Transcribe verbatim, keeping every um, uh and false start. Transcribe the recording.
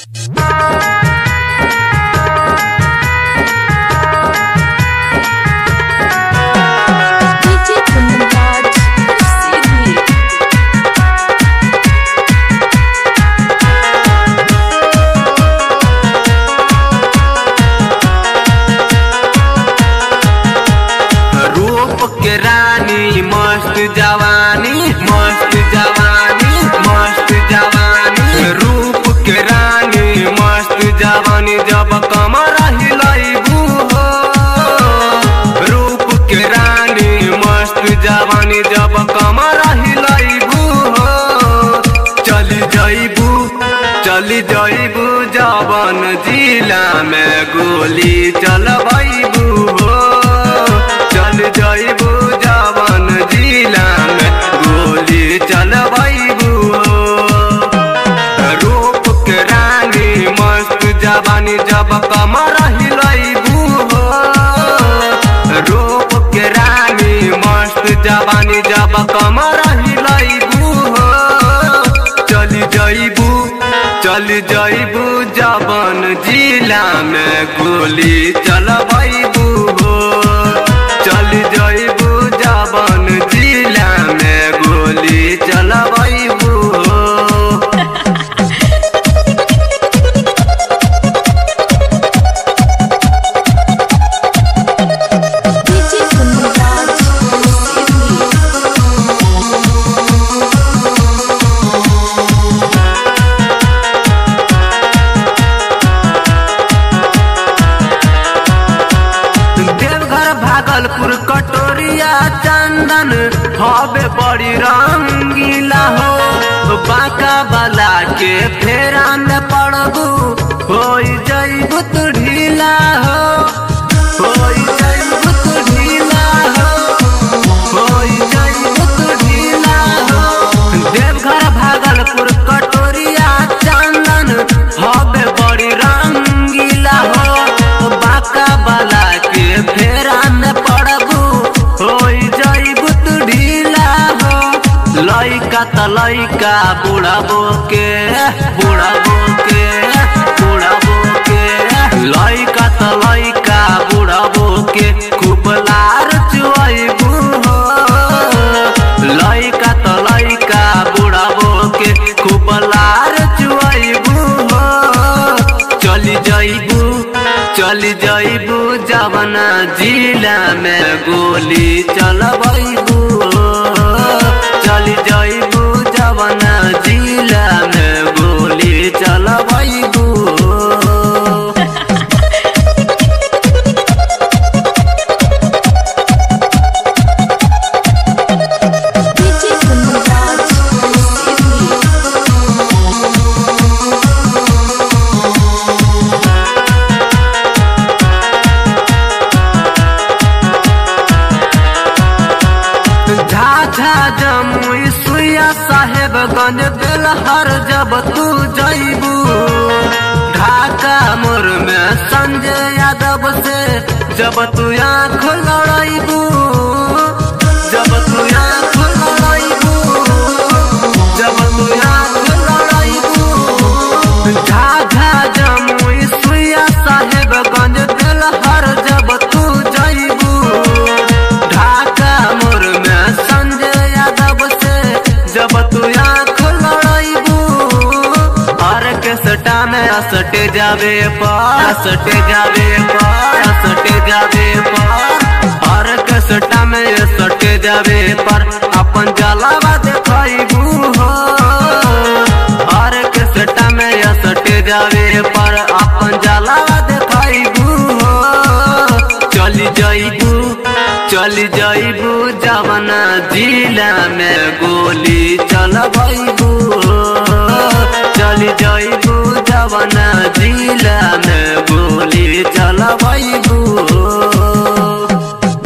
जवानी मस्त जवानी मस्त जवानी रूप के रानी मस्त जवानी जब कमर हिलाइबू हो रूप के रानी मस्त जवानी जब कमर हिलाइबू हो चली जाइबू चली जाइबू जवन जिला में गोली चलबैबू हो चल जाइबू जवन जिला में गोली चलबैबू रूप के रानी मस्त जवानी जब कमर हिलाइबू हो रूप के रानी मस्त जवानी जब कमर हिलाइबू हो चली जाइबू चली जाइबू जवन जिला में गोली चलबैबू हो चली जाइबू जवन जिला में गोली चलबैबू भागलपुर कटोरिया चंदन हवे बड़ी रंगीला हो बांका वाला के फेरा में पड़बू हो जाइबू तू ढीला हो हो जाइबू तू ढीला हो हो जाइबू तू ढीला हो देवघर भागलपुर कटोरिया चंदन हवे बड़ी रंगीला हो बांका वाला के फेरा में पड़बू हो जाइबू तू ढीला हो लइका त लइका बुढ़ाबो के बुढ़ाबो के बुढ़ाबो के लइका त लइका बुढ़ाबो के खूब लार चुआइबू हो लइका त लइका बुढ़ाबो के खूब लार चुआइबू हो चली जाइबू चली जाइबू जवना जिला में गोली चलबैबू चली जाइबू जवना जिला में गोली चलबैबू झाझा जमुई सुइया साहेबगंज बेलहर जब तू जाइबू ढाका मोर में संजय यादव से जब तू आँख लड़ाइबू जब तू आँख लड़ाइबू जब तू आँख लड़ाइबू झाझा जमुई सुइया साहेबगंज बेलहर जब तू जाइबू ढाका मोर में संजय यादव से जब तू आँख लड़ाइबू और के सटा में असटे जावे पर असटे जावे पर असटे जावे पर और के सटा में असटे जावे पर अपन जलावा देखाइबू हो और के सटा में असटे जावे पर अपन जलावा देखाइबू हो चली जाइबू चली जाइबू जवना जिला में गोली चलबैबू